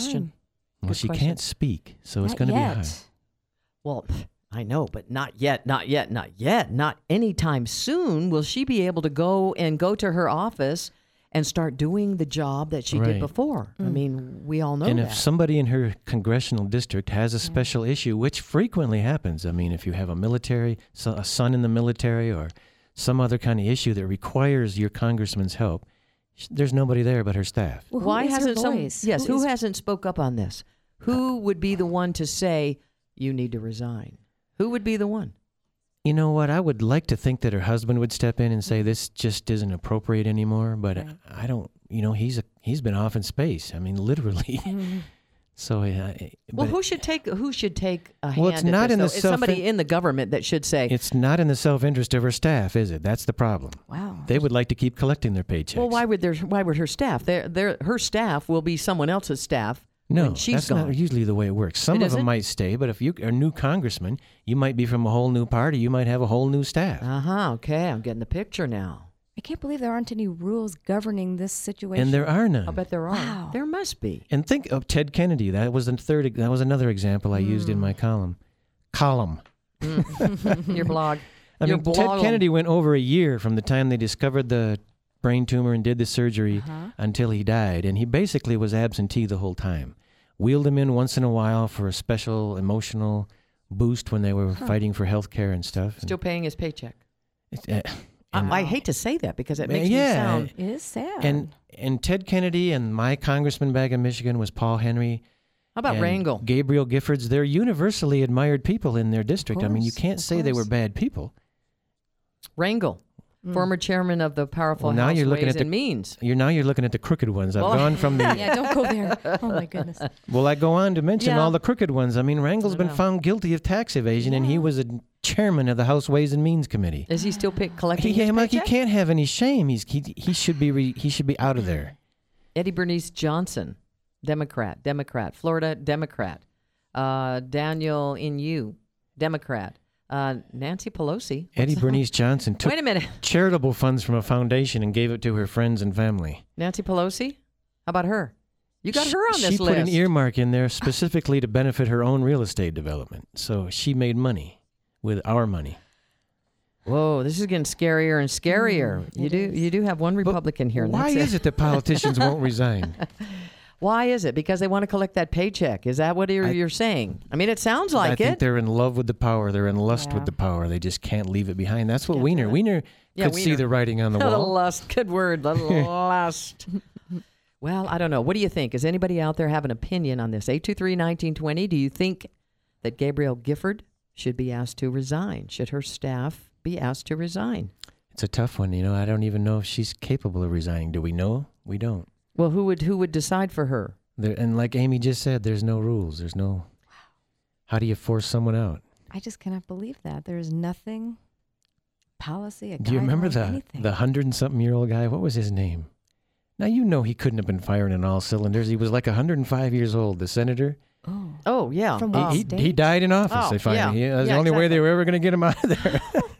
question. Well, Good she question. can't speak, so it's Not going to be yet. hard. Well, I know, but not yet, not yet, not yet. Not anytime soon will she be able to go to her office and start doing the job that she did Right. before. I mean, we all know And that. if somebody in her congressional district has a special issue, which frequently happens, I mean, if you have a son in the military or some other kind of issue that requires your congressman's help, there's nobody there but her staff. Well, who Why is her hasn't voice? who is- hasn't spoke up on this? Who would be the one to say you need to resign? Who would be the one? You know what? I would like to think that her husband would step in and say this just isn't appropriate anymore, but Right. I don't. You know, he's been off in space. I mean, literally. So, Well, but who should take a Well, hand it's at not this, in the though? It's somebody in the government that should say, it's not in the self-interest of her staff, is it? That's the problem. Wow. They would like to keep collecting their paychecks. well, why would her staff? Her staff will be someone else's staff No, when she's that's gone. not usually the way it works. Some It of them isn't? might stay, but if you are a new congressman, you might be from a whole new party. You might have a whole new staff. Okay, I'm getting the picture now. I can't believe there aren't any rules governing this situation. And there are none. I'll bet there are. Wow. There must be. And think of Ted Kennedy. That was another example I used in my column. Your blog. I Your mean, Ted blog. Kennedy went over a year from the time they discovered the brain tumor and did the surgery until he died, and he basically was absentee the whole time. Wheeled him in once in a while for a special emotional boost when they were fighting for health care and stuff. Still paying his paycheck. And, I hate to say that because it makes Yeah. me sound. It is sad. and Ted Kennedy and my congressman back in Michigan was Paul Henry. How about and Rangel? Gabriel Giffords. They're universally admired people in their district. I mean, you course, can't of say they were course. bad people. Rangel, former chairman of the powerful Well, now House you're looking Ways at the- and Means. You're looking at the crooked ones. I've Well, gone from the. yeah, don't go there. Oh my goodness. Well, I go on to mention Yeah. all the crooked ones. I mean, Rangel's I been know. found guilty of tax evasion, and he was a chairman of the House Ways and Means Committee. Is he still collecting his He paycheck? can't have any shame. He should be out of there. Eddie Bernice Johnson, Democrat, Florida Democrat. Daniel Inouye, Democrat. Nancy Pelosi. Eddie Bernice Johnson took Wait a minute. charitable funds from a foundation and gave it to her friends and family. Nancy Pelosi? How about her? You got her on this She list. put an earmark in there specifically to benefit her own real estate development. So she made money with our money. Whoa, this is getting scarier and scarier. You do have one Republican here. And Why that's is it that politicians won't resign? Why is it? Because they want to collect that paycheck. Is that what you're saying? I mean, it sounds like I think it. they're in love with the power. They're in lust with the power. They just can't leave it behind. That's what Wiener could see Wiener. the writing on the The wall. lust. Good word. The lust. Well, I don't know. What do you think? Does anybody out there have an opinion on this? 823-1920. Do you think that Gabrielle Gifford should be asked to resign? Should her staff be asked to resign? It's a tough one. I don't even know if she's capable of resigning. Do we know? We don't. Well, who would decide for her? And like Amy just said, there's no rules. There's no. How do you force someone out? I just cannot believe that. There is nothing, policy, a Do you remember guideline, anything. the 100-something-year-old guy? What was his name? Now he couldn't have been firing on all cylinders. He was like 105 years old. The senator. Oh. Oh, yeah. From He, what he, state? he died in office. Oh, They finally. yeah. That's Yeah, the only way exactly. they were ever going to get him out of there.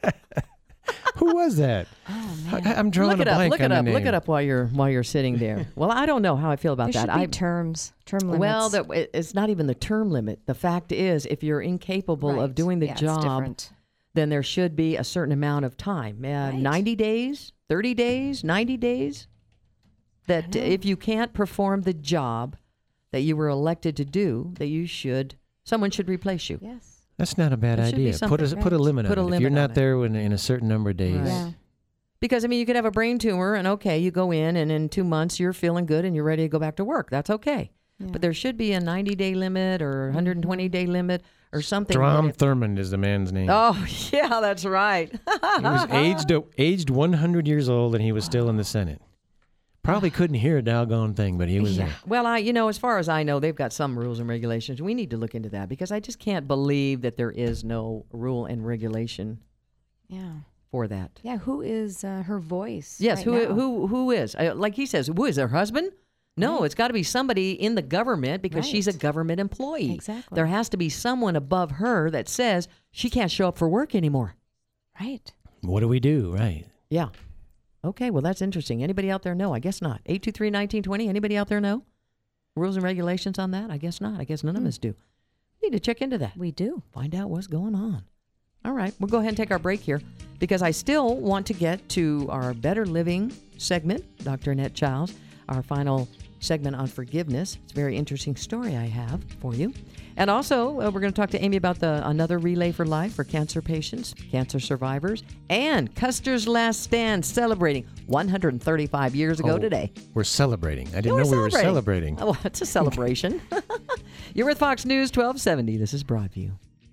Who was that? Oh, man. I'm drawing Look it a up. blank Look on it the up. name. Look it up while you're sitting there. Well, I don't know how I feel about There that. should be term limits. Well, it's not even the term limit. The fact is, if you're incapable of Right. doing the Yeah, it's job, different. then there should be a certain amount of time. 90 days, 30 days, 90 days. That if you can't perform the job that you were elected to do, that someone should replace you. Yes. That's not a bad There should be idea. Put a something, limit Put a on it. If limit you're on not it. there in a certain number of days. Right. Yeah. Because, you could have a brain tumor and, you go in and in 2 months you're feeling good and you're ready to go back to work. That's okay. Yeah. But there should be a 90-day limit or 120-day limit or something. Strom that if- Thurmond is the man's name. Oh, yeah, that's right. He was aged 100 years old, and he was still in the Senate. Probably couldn't hear a doggone thing, but he was there. Well, as far as I know, they've got some rules and regulations. We need to look into that because I just can't believe that there is no rule and regulation Yeah. for that. Yeah. Who is her voice? Yes, right now? who is? Like he says, who is her husband? No, it's got to be somebody in the government because she's a Right. government employee. Exactly. There has to be someone above her that says she can't show up for work anymore. Right. What do we do? Right. Yeah. Okay, well, that's interesting. Anybody out there know? I guess not. 823-1920. Anybody out there know? rules and regulations on that? I guess not. I guess none of us do. We need to check into that. We do. Find out what's going on. All right, we'll go ahead and take our break here because I still want to get to our Better Living segment, Dr. Annette Childs, our final segment on forgiveness. It's a very interesting story I have for you. And also, we're going to talk to Amy about another Relay for Life for cancer patients, cancer survivors, and Custer's Last Stand celebrating 135 years ago today. We're celebrating. I didn't know we were celebrating. Oh, it's a celebration. You're with Fox News 1270. This is Broadview.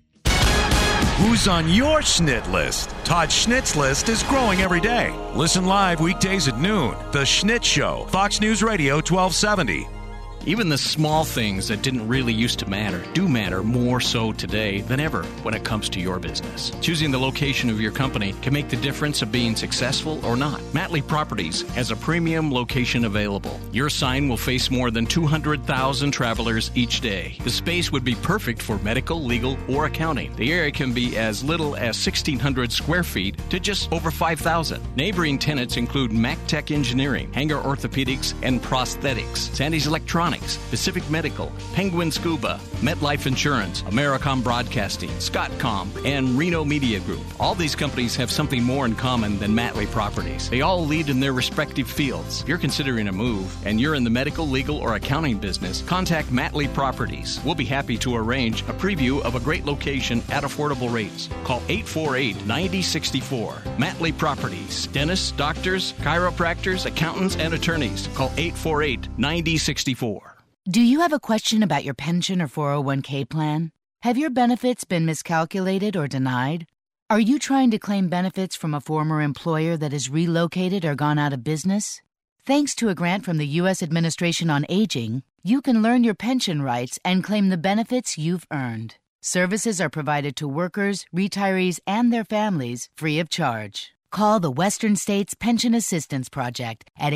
Who's on your Schnit list? Todd Schnitt's list is growing every day. Listen live weekdays at noon. The Schnit Show, Fox News Radio 1270. Even the small things that didn't really used to matter do matter more so today than ever when it comes to your business. Choosing the location of your company can make the difference of being successful or not. Matley Properties has a premium location available. Your sign will face more than 200,000 travelers each day. The space would be perfect for medical, legal, or accounting. The area can be as little as 1,600 square feet to just over 5,000. Neighboring tenants include MacTech Engineering, Hanger Orthopedics and Prosthetics, Sandy's Electronics, Pacific Medical, Penguin Scuba, MetLife Insurance, Americom Broadcasting, Scottcom, and Reno Media Group. All these companies have something more in common than Matley Properties. They all lead in their respective fields. If you're considering a move and you're in the medical, legal, or accounting business, contact Matley Properties. We'll be happy to arrange a preview of a great location at affordable rates. Call 848-9064. Matley Properties. Dentists, doctors, chiropractors, accountants, and attorneys. Call 848-9064. Do you have a question about your pension or 401k plan? Have your benefits been miscalculated or denied? Are you trying to claim benefits from a former employer that has relocated or gone out of business? Thanks to a grant from the U.S. Administration on Aging, you can learn your pension rights and claim the benefits you've earned. Services are provided to workers, retirees, and their families free of charge. Call the Western States Pension Assistance Project at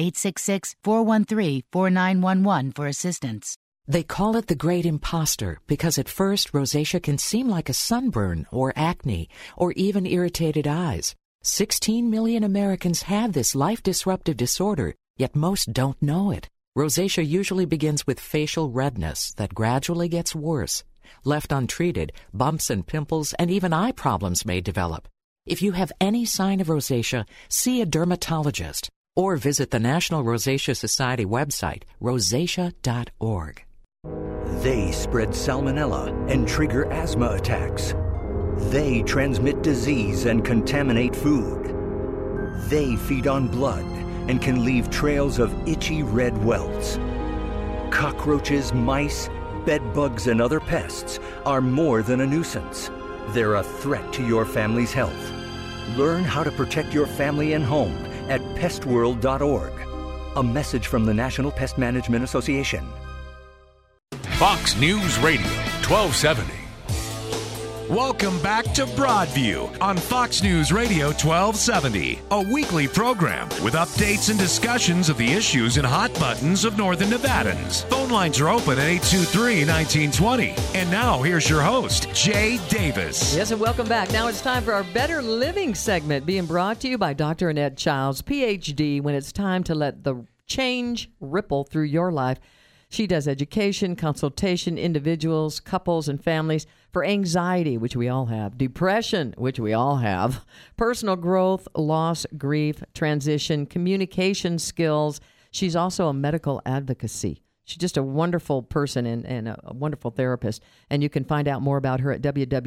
866-413-4911 for assistance. They call it the Great Imposter because at first rosacea can seem like a sunburn or acne or even irritated eyes. 16 million Americans have this life-disruptive disorder, yet most don't know it. Rosacea usually begins with facial redness that gradually gets worse. Left untreated, bumps and pimples and even eye problems may develop. If you have any sign of rosacea, see a dermatologist or visit the National Rosacea Society website, rosacea.org. They spread salmonella and trigger asthma attacks. They transmit disease and contaminate food. They feed on blood and can leave trails of itchy red welts. Cockroaches, mice, bed bugs, and other pests are more than a nuisance. They're a threat to your family's health. Learn how to protect your family and home at pestworld.org. A message from the National Pest Management Association. Fox News Radio 1270. Welcome back to Broadview on Fox News Radio 1270, a weekly program with updates and discussions of the issues and hot buttons of Northern Nevadans. Phone lines are open at 823-1920. And now here's your host, Jay Davis. Yes, and welcome back. Now it's time for our Better Living segment being brought to you by Dr. Annette Childs, PhD, when it's time to let the change ripple through your life. She does education, consultation, individuals, couples, and families for anxiety, which we all have, depression, which we all have, personal growth, loss, grief, transition, communication skills. She's also a medical advocacy. She's just a wonderful person and a wonderful therapist. And you can find out more about her at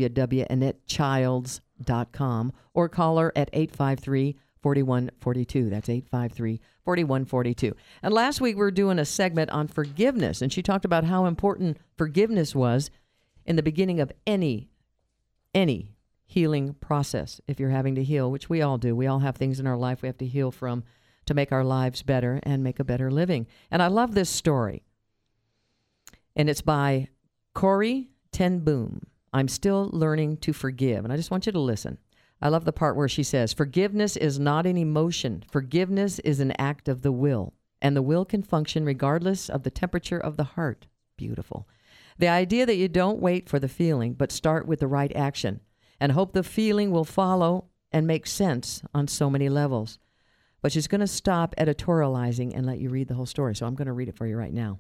www.AnnetteChilds.com or call her at 853-4142. That's 853-4142. And last week we were doing a segment on forgiveness, and she talked about how important forgiveness was in the beginning of any healing process. If you're having to heal, which we all do, we all have things in our life we have to heal from to make our lives better and make a better living. And I love this story. And it's by Corrie ten Boom. I'm still learning to forgive. And I just want you to listen. I love the part where she says, forgiveness is not an emotion. Forgiveness is an act of the will. And the will can function regardless of the temperature of the heart. Beautiful. The idea that you don't wait for the feeling, but start with the right action and hope the feeling will follow and make sense on so many levels. But she's going to stop editorializing and let you read the whole story. So I'm going to read it for you right now.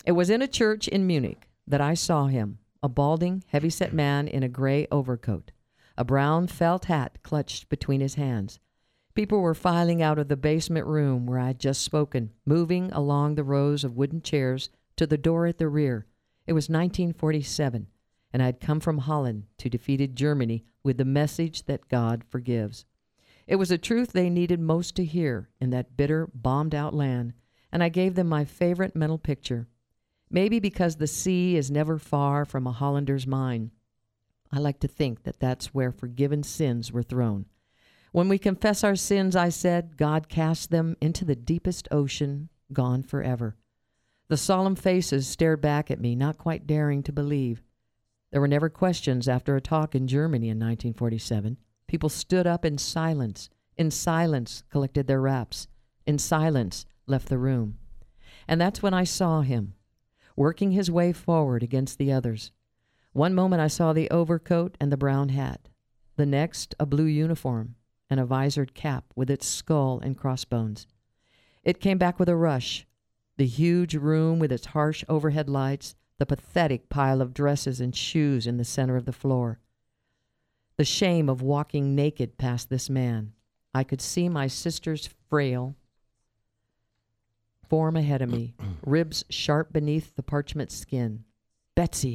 It was in a church in Munich that I saw him, a balding, heavy-set man in a gray overcoat, a brown felt hat clutched between his hands. People were filing out of the basement room where I had just spoken, moving along the rows of wooden chairs to the door at the rear. It was 1947, and I had come from Holland to defeated Germany with the message that God forgives. It was a truth they needed most to hear in that bitter, bombed-out land, and I gave them my favorite mental picture. Maybe because the sea is never far from a Hollander's mind, I like to think that that's where forgiven sins were thrown. When we confess our sins, I said, God casts them into the deepest ocean, gone forever. The solemn faces stared back at me, not quite daring to believe. There were never questions after a talk in Germany in 1947. People stood up in silence collected their wraps, in silence left the room. And that's when I saw him, working his way forward against the others. One moment I saw the overcoat and the brown hat. The next, a blue uniform and a visored cap with its skull and crossbones. It came back with a rush. The huge room with its harsh overhead lights, the pathetic pile of dresses and shoes in the center of the floor. The shame of walking naked past this man. I could see my sister's frail form ahead of me, ribs sharp beneath the parchment skin. Betsy,